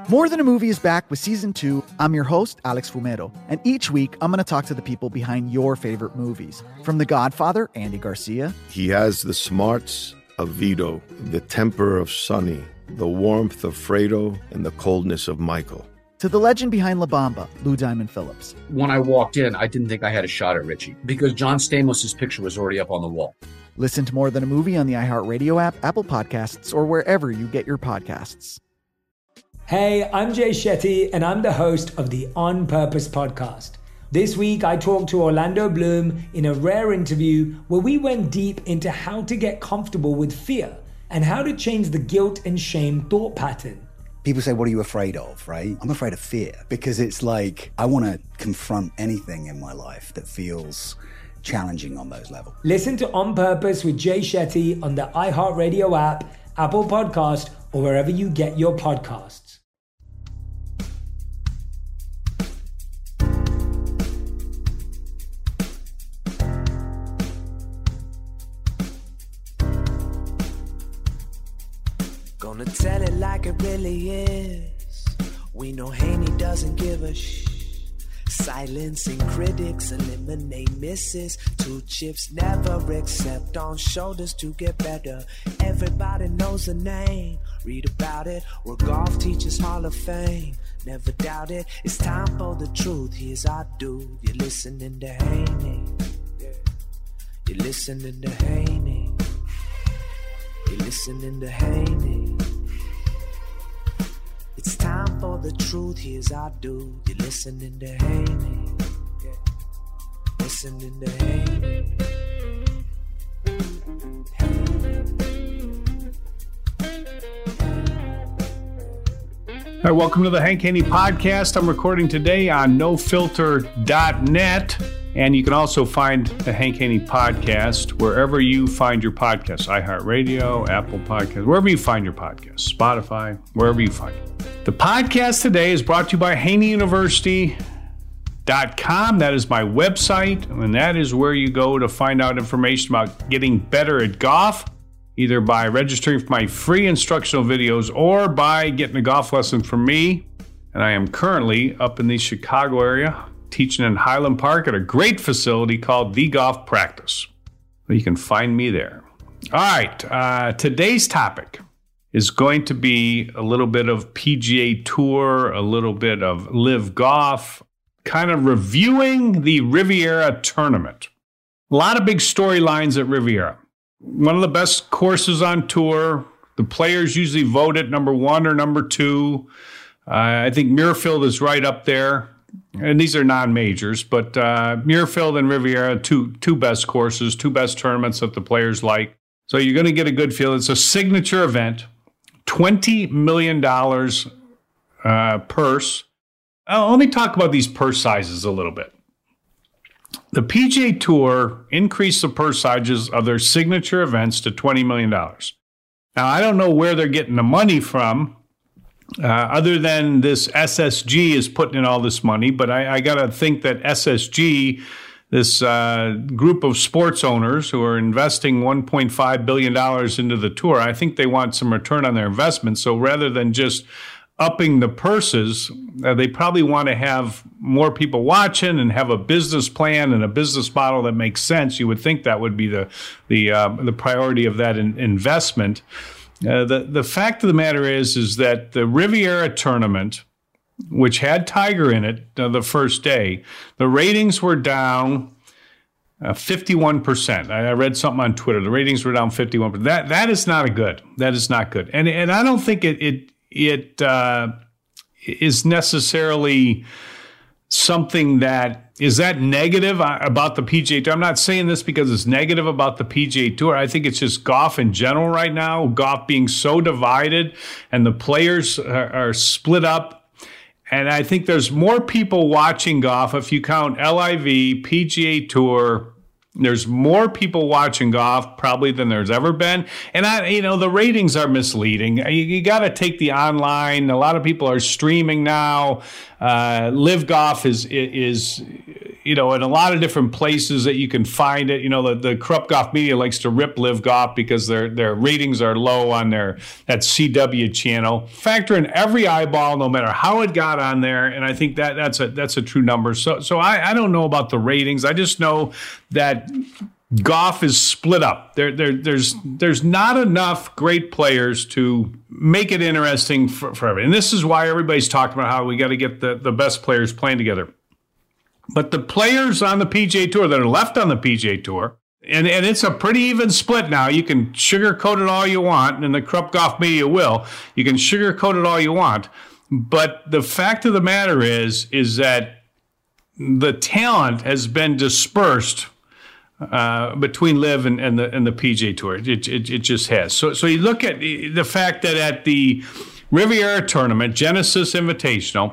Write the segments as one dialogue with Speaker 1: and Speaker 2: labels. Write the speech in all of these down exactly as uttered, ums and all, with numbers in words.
Speaker 1: More Than a Movie is back with season two. I'm your host, Alex Fumero, and each week I'm going to talk to the people behind your favorite movies. From The Godfather, Andy Garcia.
Speaker 2: He has the smarts of Vito, the temper of Sonny, the warmth of Fredo, and the coldness of Michael.
Speaker 1: To the legend behind La Bamba, Lou Diamond Phillips.
Speaker 3: When I walked in, I didn't think I had a shot at Richie because John Stamos' picture was already up on the wall.
Speaker 1: Listen to More Than a Movie on the iHeartRadio app, Apple Podcasts, or wherever you get your podcasts.
Speaker 4: Hey, I'm Jay Shetty, and I'm the host of the On Purpose podcast. This week, I talked to Orlando Bloom in a rare interview where we went deep into how to get comfortable with fear and how to change the guilt and shame thought pattern.
Speaker 5: People say, what are you afraid of, right? I'm afraid of fear because it's like I want to confront anything in my life that feels challenging on those levels.
Speaker 4: Listen to On Purpose with Jay Shetty on the iHeartRadio app, Apple Podcast, or wherever you get your podcasts.
Speaker 6: Gonna tell it like it really is. We know Haney doesn't give a shh. Silencing critics, eliminate misses. Two chips never accept on shoulders to get better. Everybody knows the name. Read about it. We're golf teachers Hall of Fame. Never doubt it. It's time for the truth. Here's our dude. You're listening to Haney. You're listening to Haney. You're listening to Haney. It's time for the truth, here's our dude. You're listening to Haney. Yeah. Listening to Haney.
Speaker 7: All right, welcome to the Hank Haney Podcast. I'm recording today on no filter dot net. And you can also find the Hank Haney Podcast wherever you find your podcasts. iHeartRadio, Apple Podcasts, wherever you find your podcasts. Spotify, wherever you find it. The podcast today is brought to you by Haney University dot com. That is my website, and that is where you go to find out information about getting better at golf, either by registering for my free instructional videos or by getting a golf lesson from me. And I am currently up in the Chicago area, teaching in Highland Park at a great facility called The Golf Practice. You can find me there. All right, uh, today's topic is going to be a little bit of P G A Tour, a little bit of Live Golf, kind of reviewing the Riviera tournament. A lot of big storylines at Riviera. One of the best courses on tour. The players usually vote at number one or number two. Uh, I think Muirfield is right up there. And these are non-majors, but uh, Muirfield and Riviera, two two best courses, two best tournaments that the players like. So you're going to get a good feel. It's a signature event, twenty million dollars uh, purse. Uh, let me talk about these purse sizes a little bit. The P G A Tour increased the purse sizes of their signature events to twenty million dollars. Now, I don't know where they're getting the money from. Uh, other than this S S G is putting in all this money, but I, I got to think that S S G, this uh, group of sports owners who are investing one point five billion dollars into the tour, I think they want some return on their investment. So rather than just upping the purses, uh, they probably want to have more people watching and have a business plan and a business model that makes sense. You would think that would be the the uh, the priority of that in, investment. Uh, the, the fact of the matter is, is that the Riviera tournament, which had Tiger in it uh, the first day, the ratings were down uh, fifty-one percent. I, I read something on Twitter. The ratings were down fifty-one percent. That, that is not a good. That is not good. And, and I don't think it, it, it uh, is necessarily something that is that negative about the P G A Tour. I'm not saying this because it's negative about the P G A Tour. I think it's just golf in general right now, golf being so divided and the players are, are split up. And I think there's more people watching golf if you count L I V, P G A Tour. There's more people watching golf probably than there's ever been. And, I, you know, the ratings are misleading. You, you got to take the online. A lot of people are streaming now. Uh, Live Golf is, is, you know, in a lot of different places that you can find it. You know, the, the corrupt golf media likes to rip Live Golf because their their ratings are low on their that C W channel. Factor in every eyeball, no matter how it got on there, and I think that that's a that's a true number. So so I, I don't know about the ratings. I just know that golf is split up. There, there, there's, there's not enough great players to make it interesting for, for everybody. And this is why everybody's talking about how we got to get the, the best players playing together. But the players on the P G A Tour that are left on the P G A Tour, and, and it's a pretty even split now. You can sugarcoat it all you want, and the corrupt golf media will. You can sugarcoat it all you want. But the fact of the matter is, is that the talent has been dispersed Uh, between Live and, and the and the P G A Tour. It, it it just has. So so you look at the fact that at the Riviera tournament, Genesis Invitational,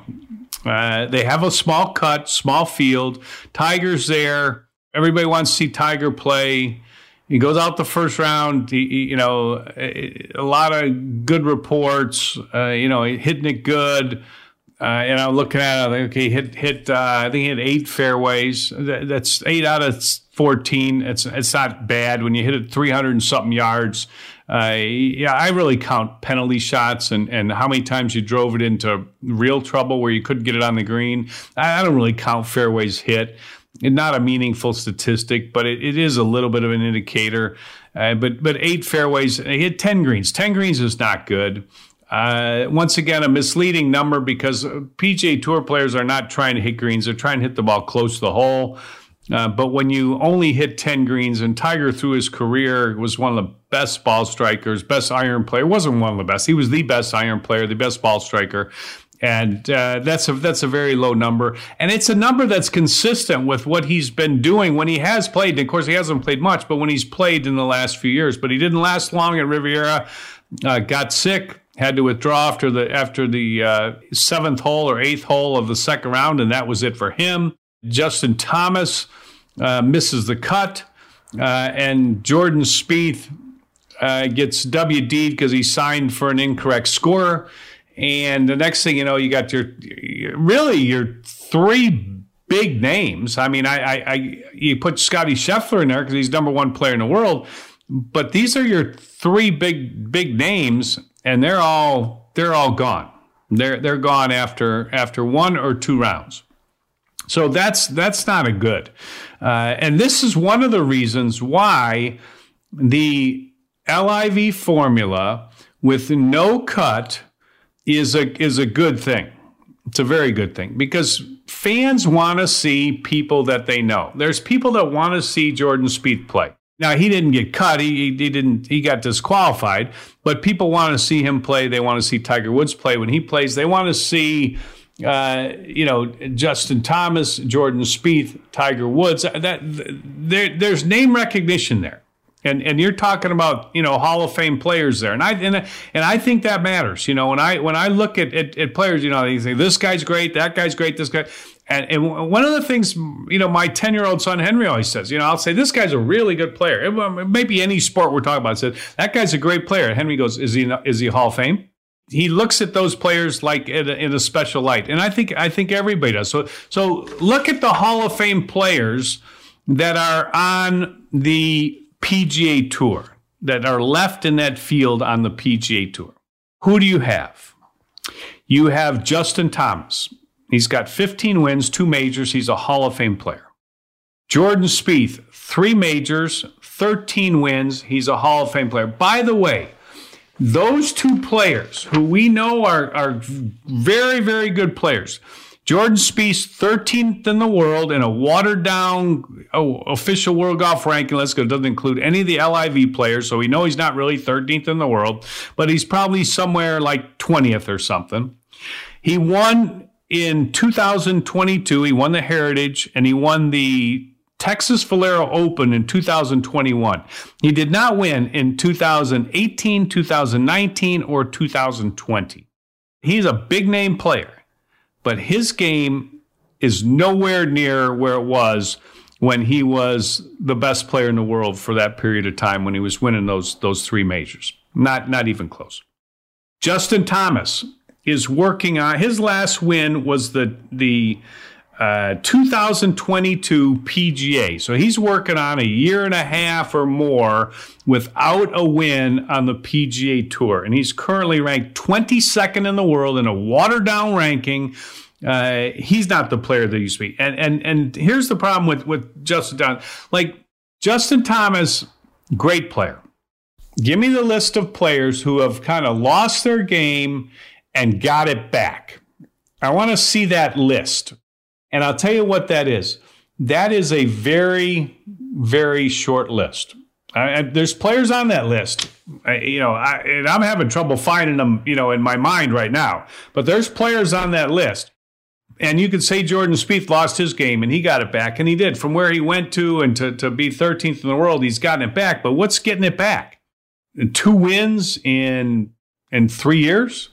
Speaker 7: uh, they have a small cut, small field. Tiger's there. Everybody wants to see Tiger play. He goes out the first round. He, he, you know, a lot of good reports. Uh, you know, hitting it good. Uh, and I'm looking at it, okay, hit, hit, uh, I think he hit eight fairways. That, that's eight out of fourteen. It's it's not bad when you hit it three hundred and something yards. Uh, yeah, I really count penalty shots and, and how many times you drove it into real trouble where you couldn't get it on the green. I, I don't really count fairways hit. It's not a meaningful statistic, but it, it is a little bit of an indicator. Uh, but but eight fairways, he hit ten greens. ten greens is not good. Uh, once again, a misleading number because P G A Tour players are not trying to hit greens. They're trying to hit the ball close to the hole. Uh, but when you only hit ten greens, and Tiger through his career was one of the best ball strikers, best iron player, wasn't one of the best. He was the best iron player, the best ball striker. And uh, that's a that's a very low number. And it's a number that's consistent with what he's been doing when he has played. And of course, he hasn't played much, but when he's played in the last few years. But he didn't last long at Riviera, uh, got sick, had to withdraw after the after the uh, seventh hole or eighth hole of the second round, and that was it for him. Justin Thomas uh, misses the cut, uh, and Jordan Spieth uh, gets W D'd because he signed for an incorrect score. And the next thing you know, you got your really your three big names. I mean, I, I, I you put Scotty Scheffler in there because he's number one player in the world, but these are your three big big names. And they're all they're all gone. They're they're gone after after one or two rounds. So that's that's not a good. Uh, and this is one of the reasons why the L I V formula with no cut is a is a good thing. It's a very good thing because fans want to see people that they know. There's people that want to see Jordan Spieth play. Now, he didn't get cut. He, he didn't. He got disqualified. But people want to see him play. They want to see Tiger Woods play when he plays. They want to see, uh, you know, Justin Thomas, Jordan Spieth, Tiger Woods. That there, there's name recognition there, and and you're talking about you know Hall of Fame players there, and I and and I think that matters. You know, when I when I look at at, at players, you know, they say this guy's great, that guy's great, this guy. And, and one of the things, you know, my ten-year-old son Henry always says, you know, I'll say, this guy's a really good player. It, it may be any sport we're talking about. Said, that guy's a great player. And Henry goes, is he is he Hall of Fame? He looks at those players like in a, in a special light. And I think I think everybody does. So, so look at the Hall of Fame players that are on the P G A Tour, that are left in that field on the P G A Tour. Who do you have? You have Justin Thomas. He's got fifteen wins, two majors. He's a Hall of Fame player. Jordan Spieth, three majors, thirteen wins. He's a Hall of Fame player. By the way, those two players who we know are, are very, very good players, Jordan Spieth, thirteenth in the world in a watered-down oh, official world golf ranking list because it doesn't include any of the L I V players, so we know he's not really thirteenth in the world, but he's probably somewhere like twentieth or something. He won in two thousand twenty-two, he won the Heritage, and he won the Texas Valero Open in two thousand twenty-one. He did not win in two thousand eighteen, two thousand nineteen, or two thousand twenty. He's a big-name player, but his game is nowhere near where it was when he was the best player in the world for that period of time when he was winning those, those three majors. Not, not even close. Justin Thomas is working on his last win was the the uh, two thousand twenty-two P G A. So he's working on a year and a half or more without a win on the P G A Tour. And he's currently ranked twenty-second in the world in a watered-down ranking. Uh, he's not the player that he used to be. And and and here's the problem with, with Justin Thomas. Like, Justin Thomas, great player. Give me the list of players who have kind of lost their game and got it back. I want to see that list. And I'll tell you what that is. That is a very, very short list. I, I, there's players on that list. I, you know, I, and I'm having trouble finding them, you know, in my mind right now. But there's players on that list. And you could say Jordan Spieth lost his game and he got it back, and he did. From where he went to and to, to be thirteenth in the world, he's gotten it back. But what's getting it back? Two wins in in three years?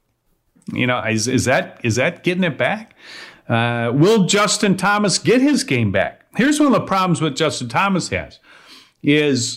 Speaker 7: You know, is is that is that getting it back? Uh, will Justin Thomas get his game back? Here's one of the problems with Justin Thomas has is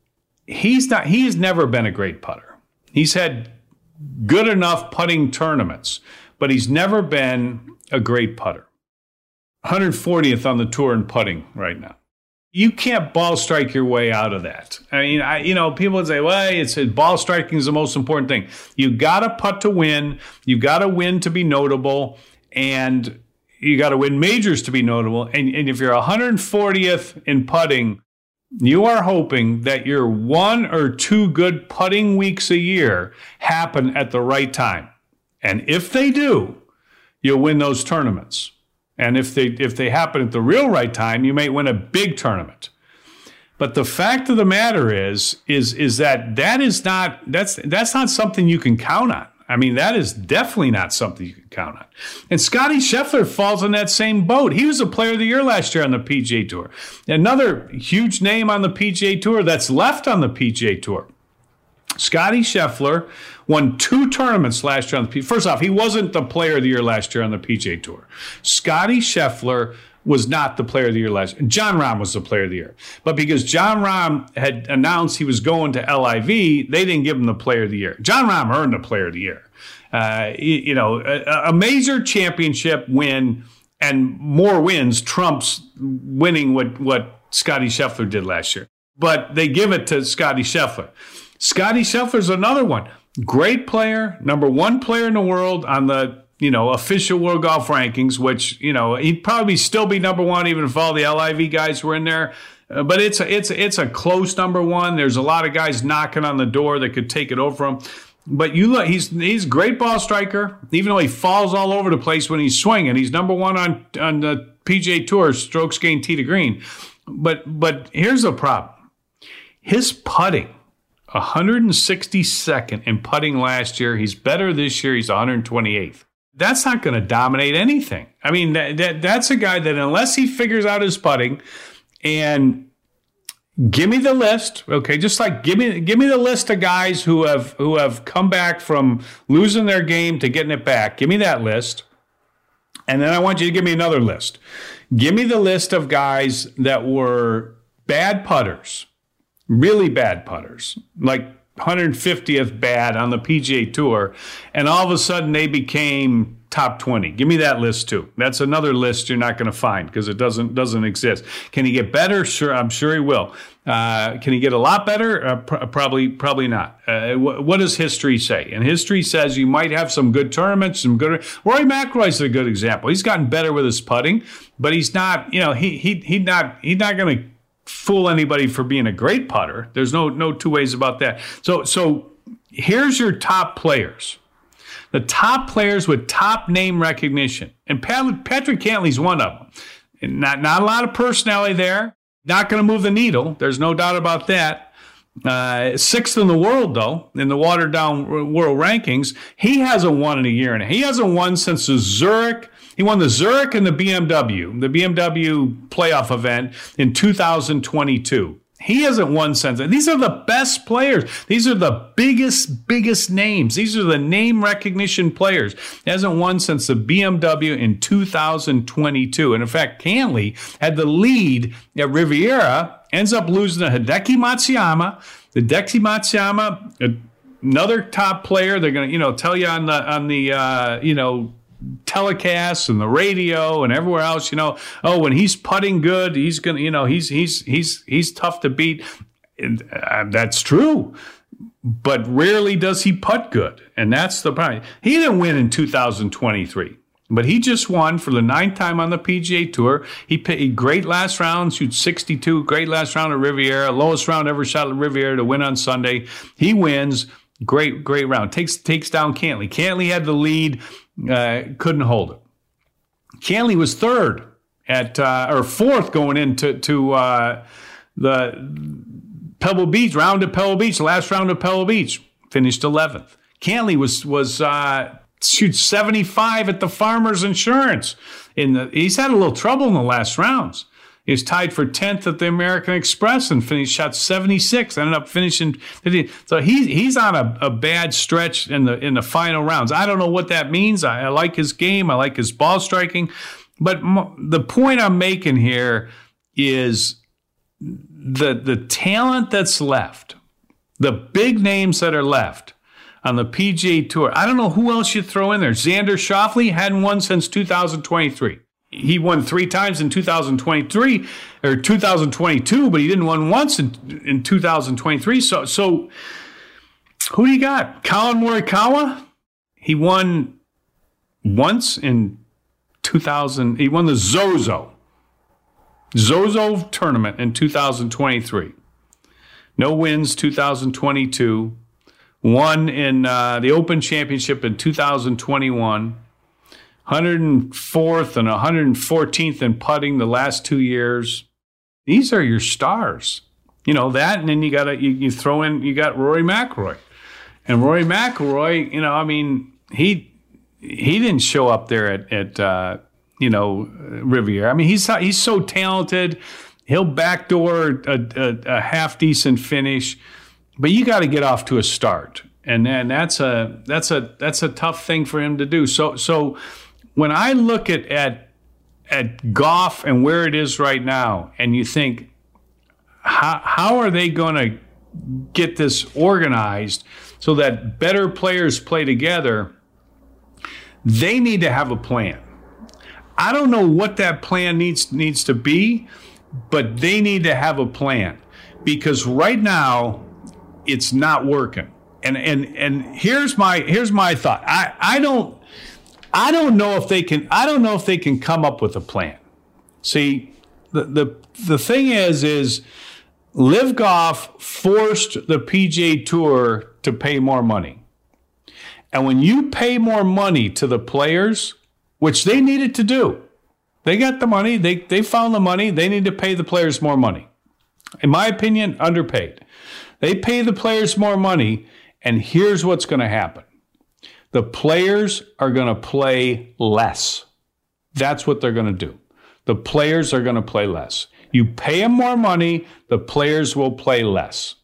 Speaker 7: he's not he's never been a great putter. He's had good enough putting tournaments, but he's never been a great putter. one hundred fortieth on the tour in putting right now. You can't ball strike your way out of that. I mean, I, you know, people would say, well, it's ball striking is the most important thing. You got to putt to win. You got to win to be notable. And you got to win majors to be notable. And, and if you're one hundred fortieth in putting, you are hoping that your one or two good putting weeks a year happen at the right time. And if they do, you'll win those tournaments. And if they if they happen at the real right time, you may win a big tournament. But the fact of the matter is, is, is that that is not that's that's not something you can count on. I mean, that is definitely not something you can count on. And Scottie Scheffler falls in that same boat. He was a player of the year last year on the P G A Tour. Another huge name on the P G A Tour that's left on the P G A Tour. Scottie Scheffler won two tournaments last year on the P G A. First off, he wasn't the player of the year last year on the P G A Tour. Scottie Scheffler was not the player of the year last year. Jon Rahm was the player of the year. But because Jon Rahm had announced he was going to L I V, they didn't give him the player of the year. Jon Rahm earned the player of the year. Uh, you, you know, a, a major championship win and more wins trumps winning what, what Scottie Scheffler did last year. But they give it to Scottie Scheffler. Scottie Scheffler's another one. Great player, number one player in the world on the, you know, official World Golf Rankings, which, you know, he'd probably still be number one even if all the L I V guys were in there. Uh, but it's a, it's it's a close number one. There's a lot of guys knocking on the door that could take it over him. But you look, he's he's a great ball striker. Even though he falls all over the place when he's swinging, he's number one on on the P G A Tour strokes gained tee to green. But but here's the problem: his putting. one hundred sixty-second in putting last year. He's better this year. He's one hundred twenty-eighth. That's not going to dominate anything. I mean, that, that that's a guy that unless he figures out his putting, and give me the list, okay, just like give me give me the list of guys who have who have come back from losing their game to getting it back. Give me that list. And then I want you to give me another list. Give me the list of guys that were bad putters. Really bad putters, like one hundred fiftieth bad on the P G A Tour, and all of a sudden they became top twenty. Give me that list too. That's another list you're not going to find because it doesn't doesn't exist. Can he get better? Sure, I'm sure he will. Uh, can he get a lot better? Uh, pr- probably probably not. Uh, wh- what does history say? And history says you might have some good tournaments, some good. Rory McIlroy's a good example. He's gotten better with his putting, but he's not. You know, he he he not he's not going to fool anybody for being a great putter. There's no no two ways about that. So so here's your top players. The top players with top name recognition. And Pat, Patrick Cantlay's one of them. And not, not a lot of personality there. Not going to move the needle. There's no doubt about that. Uh, sixth in the world, though, in the watered-down world rankings. He hasn't won in a year and a half. He hasn't won since the Zurich. He won the Zurich and the B M W, the B M W playoff event in two thousand twenty-two. He hasn't won since then. These are the best players. These are the biggest, biggest names. These are the name recognition players. He hasn't won since the B M W in two thousand twenty-two. And in fact, Cantlay had the lead at Riviera, ends up losing to Hideki Matsuyama. Hideki Matsuyama, another top player. They're going to, you know, tell you on the, on the, uh, you know, telecasts and the radio and everywhere else, you know, oh, when he's putting good, he's going to, you know, he's, he's, he's, he's tough to beat. And, uh, that's true. But rarely does he putt good. And that's the problem. He didn't win in two thousand twenty-three. But he just won for the ninth time on the P G A Tour. He played great last round, shoot sixty-two, great last round at Riviera, lowest round ever shot at Riviera to win on Sunday. He wins, great, great round. Takes takes down Cantley. Cantley had the lead, uh, couldn't hold it. Cantley was third at uh, or fourth going into to uh, the Pebble Beach round at Pebble Beach, last round at Pebble Beach, finished eleventh. Cantley was was. Uh, Shoot seventy-five at the Farmers Insurance. In the, he's had a little trouble in the last rounds. He was tied for tenth at the American Express and finished shot seventy-six. Ended up finishing fifty. So he's he's on a, a bad stretch in the in the final rounds. I don't know what that means. I, I like his game. I like his ball striking. But m- the point I'm making here is the the talent that's left, the big names that are left on the P G A Tour. I don't know who else you throw in there. Xander Schauffele hadn't won since two thousand twenty-three. He won three times in two thousand twenty-three or two thousand twenty-two, but he didn't win once in, in two thousand twenty-three. So, so who do you got? Colin Morikawa? He won once in two thousand. He won the Zozo. Zozo tournament in two thousand twenty-three. No wins two thousand twenty-two. Won in uh, the Open Championship in two thousand twenty-one, one hundred fourth and one hundred fourteenth in putting the last two years. These are your stars. You know that, and then you got you, you throw in you got Rory McIlroy, and Rory McIlroy. You know, I mean, he he didn't show up there at at uh, you know Riviera. I mean, he's he's so talented. He'll backdoor a, a, a half decent finish. But you got to get off to a start, and then that's a that's a that's a tough thing for him to do. So so when I look at at at golf and where it is right now, and you think, how how are they going to get this organized so that better players play together? They need to have a plan. I don't know what that plan needs needs to be, but they need to have a plan, because right now it's not working. And and and here's my here's my thought. I, I don't I don't know if they can I don't know if they can come up with a plan. See, the the the thing is is Live Golf forced the P G A Tour to pay more money. And when you pay more money to the players, which they needed to do, they got the money, they they found the money, they need to pay the players more money. In my opinion, underpaid. They pay the players more money, and here's what's going to happen. The players are going to play less. That's what they're going to do. The players are going to play less. You pay them more money, the players will play less.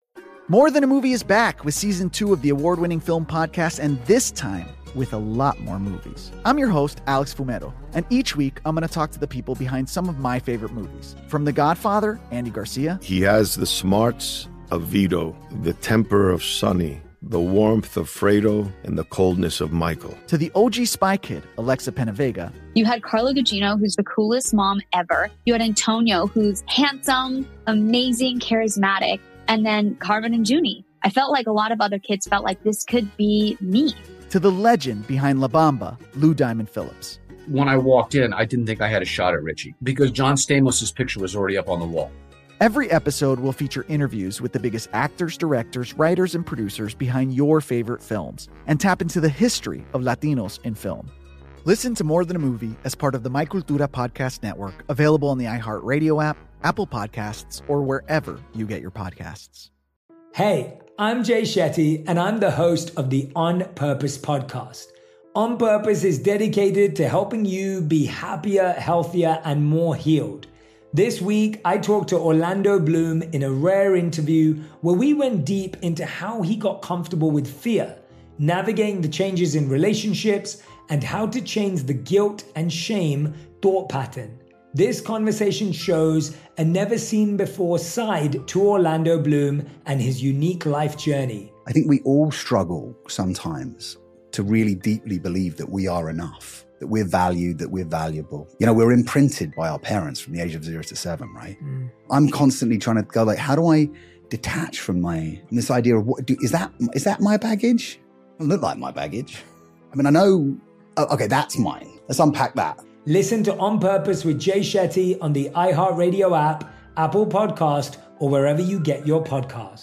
Speaker 1: More Than a Movie is back with season two of the award-winning film podcast, and this time with a lot more movies. I'm your host, Alex Fumero, and each week I'm going to talk to the people behind some of my favorite movies. From The Godfather, Andy Garcia.
Speaker 2: He has the smarts of Vito, the temper of Sonny, the warmth of Fredo, and the coldness of Michael.
Speaker 1: To the O G Spy Kid, Alexa Penavega.
Speaker 8: You had Carla Gugino, who's the coolest mom ever. You had Antonio, who's handsome, amazing, charismatic. And then Carmen and Junie. I felt like a lot of other kids felt like this could be me.
Speaker 1: To the legend behind La Bamba, Lou Diamond Phillips.
Speaker 3: When I walked in, I didn't think I had a shot at Richie because John Stamos' picture was already up on the wall.
Speaker 1: Every episode will feature interviews with the biggest actors, directors, writers, and producers behind your favorite films and tap into the history of Latinos in film. Listen to More Than a Movie as part of the My Cultura Podcast Network, available on the iHeartRadio app, Apple Podcasts, or wherever you get your podcasts.
Speaker 4: Hey, I'm Jay Shetty, and I'm the host of the On Purpose podcast. On Purpose is dedicated to helping you be happier, healthier, and more healed. This week, I talked to Orlando Bloom in a rare interview where we went deep into how he got comfortable with fear, navigating the changes in relationships, and how to change the guilt and shame thought pattern. This conversation shows a never-seen-before side to Orlando Bloom and his unique life journey.
Speaker 5: I think we all struggle sometimes to really deeply believe that we are enough, that we're valued, that we're valuable. You know, we're imprinted by our parents from the age of zero to seven, right? Mm. I'm constantly trying to go like, how do I detach from my, from this idea of what, do, is that, is that my baggage? It doesn't look like my baggage. I mean, I know, oh, okay, that's mine. Let's unpack that.
Speaker 4: Listen to On Purpose with Jay Shetty on the iHeartRadio app, Apple Podcast, or wherever you get your podcasts.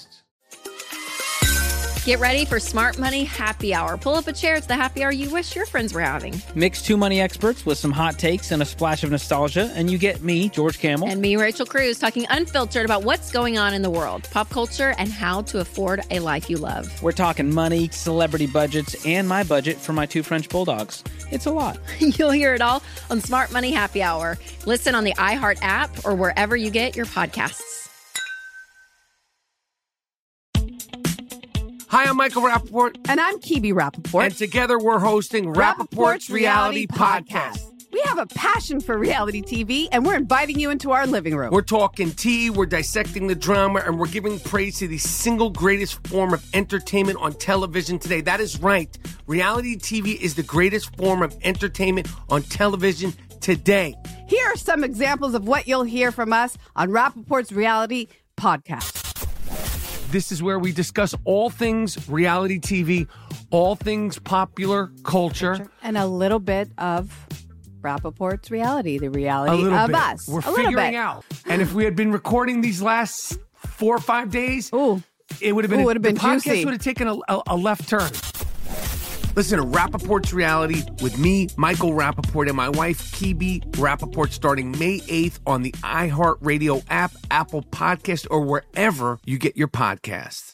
Speaker 9: Get ready for Smart Money Happy Hour. Pull up a chair. It's the happy hour you wish your friends were having.
Speaker 10: Mix two money experts with some hot takes and a splash of nostalgia, and you get me, George Kamel.
Speaker 9: And me, Rachel Cruz, talking unfiltered about what's going on in the world, pop culture, and how to afford a life you love.
Speaker 10: We're talking money, celebrity budgets, and my budget for my two French bulldogs. It's a lot.
Speaker 9: You'll hear it all on Smart Money Happy Hour. Listen on the iHeart app or wherever you get your podcasts.
Speaker 11: Hi, I'm Michael Rappaport.
Speaker 12: And I'm Kibi Rappaport.
Speaker 11: And together we're hosting Rappaport's, Rappaport's Reality, Reality Podcast.
Speaker 12: Podcast. We have a passion for reality T V, and we're inviting you into our living room.
Speaker 11: We're talking tea, we're dissecting the drama, and we're giving praise to the single greatest form of entertainment on television today. That is right. Reality T V is the greatest form of entertainment on television today.
Speaker 12: Here are some examples of what you'll hear from us on Rappaport's Reality Podcast.
Speaker 11: This is where we discuss all things reality T V, all things popular culture.
Speaker 12: And a little bit of Rappaport's reality, the reality of
Speaker 11: bit.
Speaker 12: us.
Speaker 11: We're
Speaker 12: a
Speaker 11: figuring out. And if we had been recording these last four or five days,
Speaker 12: Ooh.
Speaker 11: it would have been,
Speaker 12: Ooh, would have been
Speaker 11: the podcast
Speaker 12: juicy.
Speaker 11: would have taken a, a, a left turn. Listen to Rappaport's Reality with me, Michael Rappaport, and my wife, Kibi Rappaport, starting May eighth on the iHeartRadio app, Apple Podcast, or wherever you get your podcasts.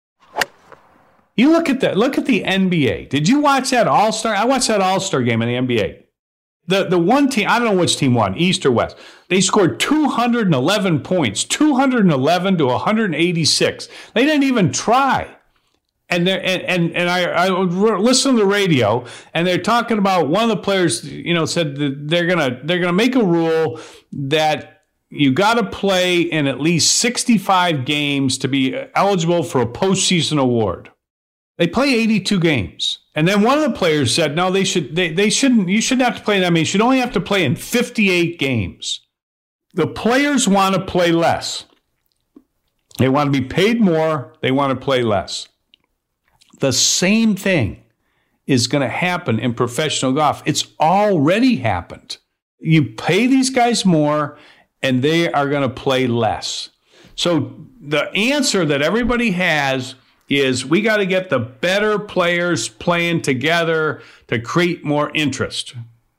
Speaker 7: You look at that. Look at the N B A. Did you watch that All-Star? I watched that All-Star game in the N B A. The the one team, I don't know which team won, East or West. They scored two hundred eleven points, two hundred eleven to one hundred eighty-six. They didn't even try. And and and and I, I listen to the radio, and they're talking about one of the players. You know, said that they're gonna they're gonna make a rule that you got to play in at least sixty-five games to be eligible for a postseason award. They play eighty-two games, and then one of the players said, "No, they should they they shouldn't. You shouldn't have to play that many. You should only have to play in fifty-eight games." The players want to play less. They want to be paid more. They want to play less. The same thing is going to happen in professional golf. It's already happened. You pay these guys more, and they are going to play less. So the answer that everybody has is we got to get the better players playing together to create more interest.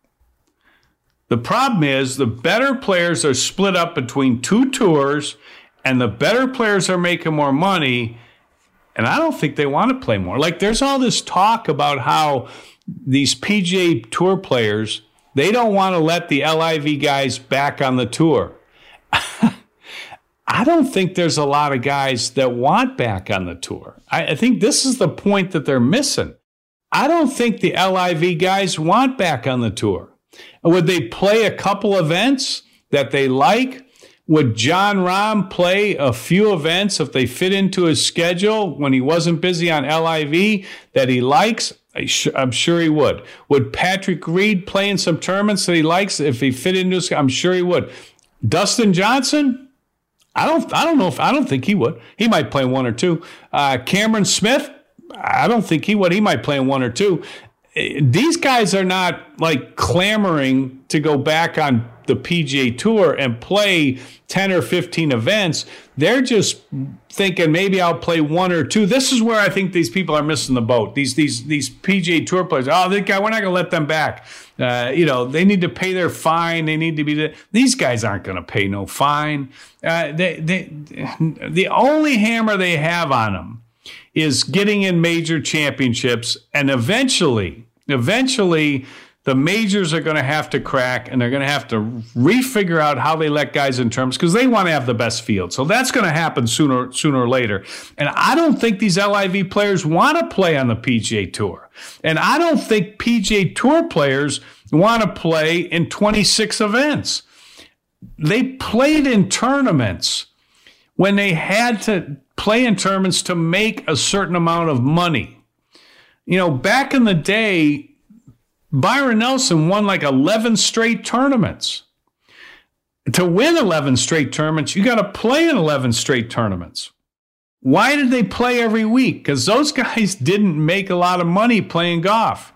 Speaker 7: The problem is the better players are split up between two tours, and the better players are making more money. And I don't think they want to play more. Like, there's all this talk about how these P G A Tour players, they don't want to let the L I V guys back on the tour. I don't think there's a lot of guys that want back on the tour. I, I think this is the point that they're missing. I don't think the L I V guys want back on the tour. Would they play a couple events that they like? Would John Rahm play a few events if they fit into his schedule when he wasn't busy on L I V that he likes? I'm sure he would. Would Patrick Reed play in some tournaments that he likes if he fit into his schedule? I'm sure he would. Dustin Johnson? I don't. I don't know if I don't think he would. He might play one or two. Uh, Cameron Smith? I don't think he would. He might play in one or two. These guys are not like clamoring to go back on the P G A Tour and play ten or fifteen events. They're just thinking maybe I'll play one or two. This is where I think these people are missing the boat. These these these P G A Tour players. Oh, this guy, we're not going to let them back. Uh, you know, they need to pay their fine. They need to be. The, these guys aren't going to pay no fine. Uh, they they the only hammer they have on them is getting in major championships, and eventually, eventually. The majors are going to have to crack, and they're going to have to refigure out how they let guys in terms because they want to have the best field. So that's going to happen sooner, sooner or later. And I don't think these L I V players want to play on the P G A Tour. And I don't think P G A Tour players want to play in twenty-six events. They played in tournaments when they had to play in tournaments to make a certain amount of money. You know, back in the day, Byron Nelson won like eleven straight tournaments. To win eleven straight tournaments, you got to play in eleven straight tournaments. Why did they play every week? Because those guys didn't make a lot of money playing golf.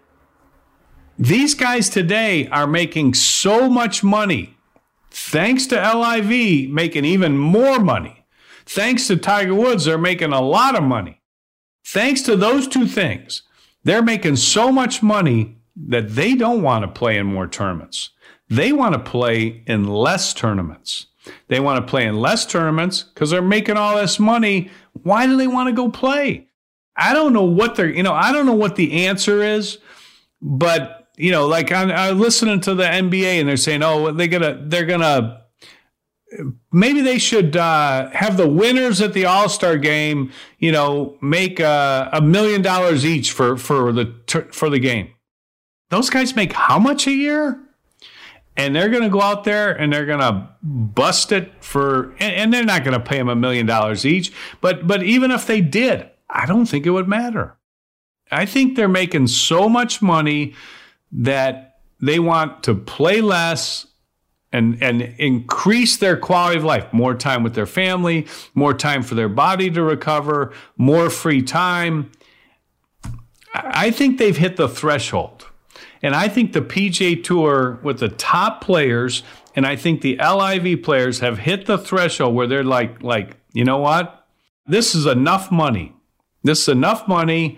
Speaker 7: These guys today are making so much money, thanks to L I V making even more money. Thanks to Tiger Woods, they're making a lot of money. Thanks to those two things, they're making so much money that they don't want to play in more tournaments. They want to play in less tournaments. They want to play in less tournaments because they're making all this money. Why do they want to go play? I don't know what they're, you know, I don't know what the answer is, but, you know, like I'm, I'm listening to the N B A and they're saying, oh, they're going to, they're going to, maybe they should uh, have the winners at the All-Star game, you know, make uh, a million dollars each for, for the, for the game. Those guys make how much a year? And they're going to go out there and they're going to bust it for, and, and they're not going to pay them a million dollars each. But but even if they did, I don't think it would matter. I think they're making so much money that they want to play less and, and increase their quality of life. More time with their family, more time for their body to recover, more free time. I think they've hit the threshold. And I think the P G A Tour with the top players, and I think the L I V players have hit the threshold where they're like, like, you know what? This is enough money. This is enough money.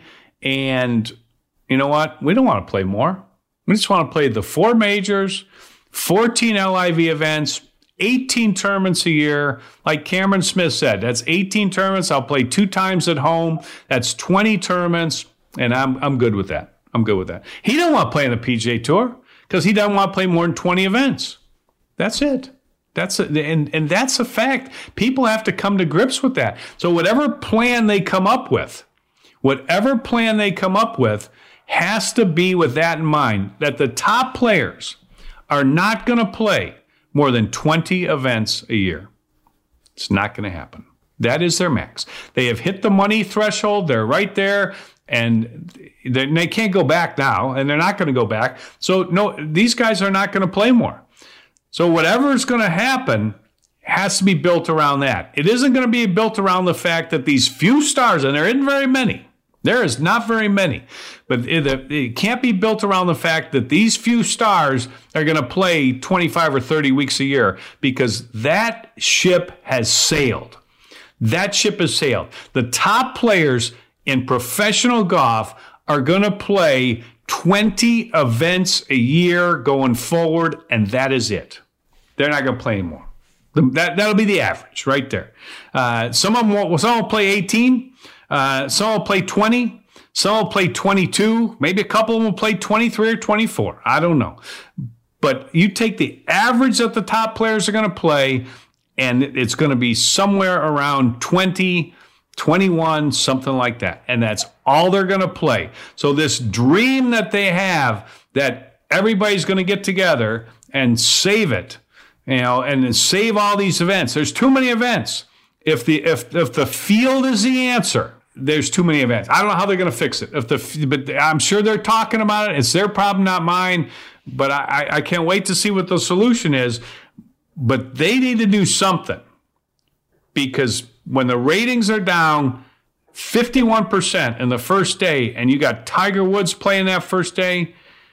Speaker 7: And you know what? We don't want to play more. We just want to play the four majors, fourteen L I V events, eighteen tournaments a year. Like Cameron Smith said, that's eighteen tournaments. I'll play two times at home. That's twenty tournaments. And I'm I'm good with that. I'm good with that. He don't want to play in the P G A Tour because he doesn't want to play more than twenty events. That's it. That's a, and and that's a fact. People have to come to grips with that. So whatever plan they come up with, whatever plan they come up with has to be with that in mind, that the top players are not going to play more than twenty events a year. It's not going to happen. That is their max. They have hit the money threshold. They're right there. And they can't go back now, and they're not going to go back. So, no, these guys are not going to play more. So whatever is going to happen has to be built around that. It isn't going to be built around the fact that these few stars, and there isn't very many. There is not very many. But it, it can't be built around the fact that these few stars are going to play twenty-five or thirty weeks a year, because that ship has sailed. That ship has sailed. The top players in professional golf are going to play twenty events a year going forward, and that is it. They're not going to play anymore. That, that'll be the average right there. Uh, some of them will, some will play eighteen. Uh, some will play twenty. Some will play twenty-two. Maybe a couple of them will play twenty-three or twenty-four. I don't know. But you take the average that the top players are going to play, and it's going to be somewhere around twenty, twenty-one, something like that. And that's all they're going to play. So this dream that they have that everybody's going to get together and save it, you know, and save all these events. There's too many events. If the if if the field is the answer, there's too many events. I don't know how they're going to fix it. If the but I'm sure they're talking about it. It's their problem, not mine. But I, I can't wait to see what the solution is. But they need to do something, because when the ratings are down fifty-one percent in the first day, and you got Tiger Woods playing that first day,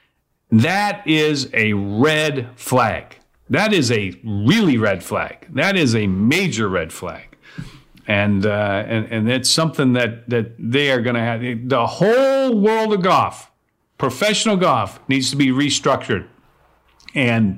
Speaker 7: that is a red flag. That is a really red flag. That is a major red flag. And uh, and and it's something that, that they are going to have. The whole world of golf, professional golf, needs to be restructured. And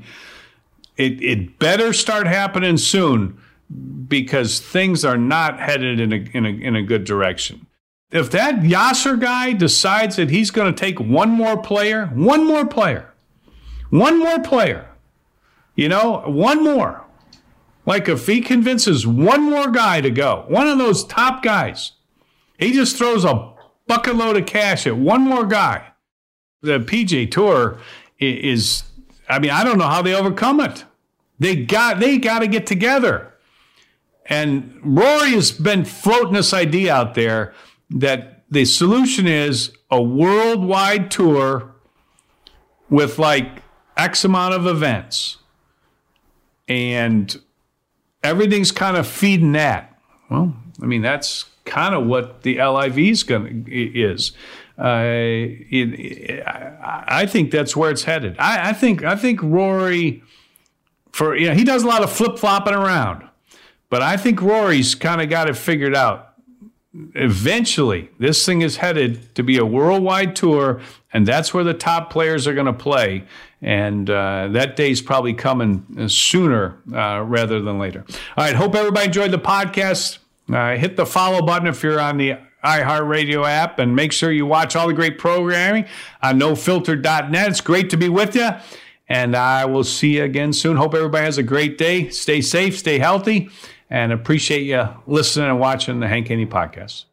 Speaker 7: it it better start happening soon, because things are not headed in a, in a in a good direction. If that Yasser guy decides that he's going to take one more player, one more player, one more player, you know, one more. Like if he convinces one more guy to go, one of those top guys, he just throws a bucket load of cash at one more guy. The P G A Tour is, I mean, I don't know how they overcome it. They got they got to get together. And Rory has been floating this idea out there that the solution is a worldwide tour with like X amount of events. And everything's kind of feeding that. Well, I mean, that's kind of what the L I V is going is. Uh, it, it, I think that's where it's headed. I, I think I think Rory, for you know, he does a lot of flip flopping around, but I think Rory's kind of got it figured out. Eventually, this thing is headed to be a worldwide tour, and that's where the top players are going to play. And uh, that day's probably coming sooner uh, rather than later. All right, hope everybody enjoyed the podcast. Uh, hit the follow button if you're on the iHeartRadio app, and make sure you watch all the great programming on no filter dot net. It's great to be with you, and I will see you again soon. Hope everybody has a great day. Stay safe, stay healthy, and appreciate you listening and watching the Hank Haney Podcast.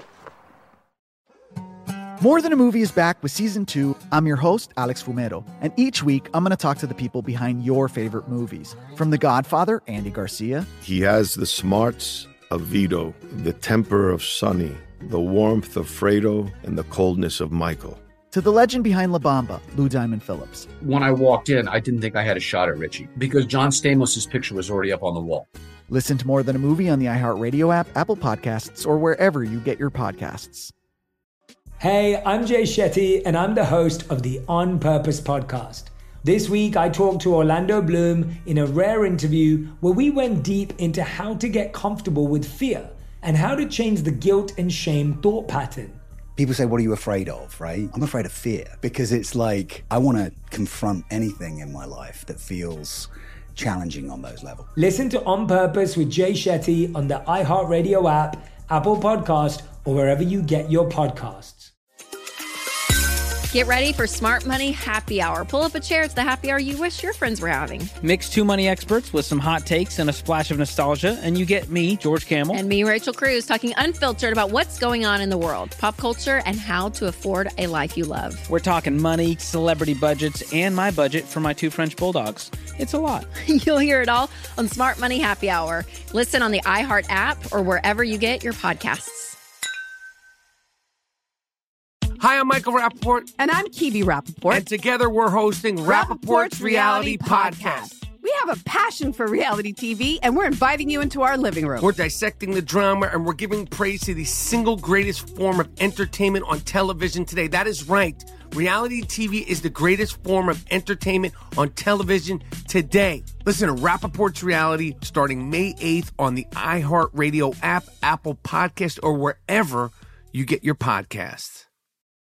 Speaker 1: More Than a Movie is back with season two. I'm your host, Alex Fumero, and each week I'm going to talk to the people behind your favorite movies. From The Godfather, Andy Garcia.
Speaker 2: He has the smarts of Vito, the temper of Sonny, the warmth of Fredo, and the coldness of Michael.
Speaker 1: To the legend behind La Bamba, Lou Diamond Phillips.
Speaker 3: When I walked in, I didn't think I had a shot at Richie because John Stamos' picture was already up on the wall.
Speaker 1: Listen to More Than a Movie on the iHeartRadio app, Apple Podcasts, or wherever you get your podcasts.
Speaker 4: Hey, I'm Jay Shetty, and I'm the host of the On Purpose podcast. This week, I talked to Orlando Bloom in a rare interview where we went deep into how to get comfortable with fear and how to change the guilt and shame thought pattern.
Speaker 5: People say, what are you afraid of, right? I'm afraid of fear because it's like I want to confront anything in my life that feels challenging on those levels.
Speaker 4: Listen to On Purpose with Jay Shetty on the iHeartRadio app, Apple Podcast, or wherever you get your podcasts.
Speaker 9: Get ready for Smart Money Happy Hour. Pull up a chair. It's the happy hour you wish your friends were having.
Speaker 10: Mix two money experts with some hot takes and a splash of nostalgia, and you get me, George Camel.
Speaker 9: And me, Rachel Cruz, talking unfiltered about what's going on in the world, pop culture, and how to afford a life you love.
Speaker 10: We're talking money, celebrity budgets, and my budget for my two French bulldogs. It's a lot.
Speaker 9: You'll hear it all on Smart Money Happy Hour. Listen on the iHeart app or wherever you get your podcasts.
Speaker 11: Hi, I'm Michael Rappaport.
Speaker 12: And I'm Kibi Rappaport.
Speaker 11: And together we're hosting Rappaport's Reality Podcast.
Speaker 12: We have a passion for reality T V, and we're inviting you into our living room.
Speaker 11: We're dissecting the drama, and we're giving praise to the single greatest form of entertainment on television today. That is right. Reality T V is the greatest form of entertainment on television today. Listen to Rappaport's Reality starting May eighth on the iHeartRadio app, Apple Podcast, or wherever you get your podcasts.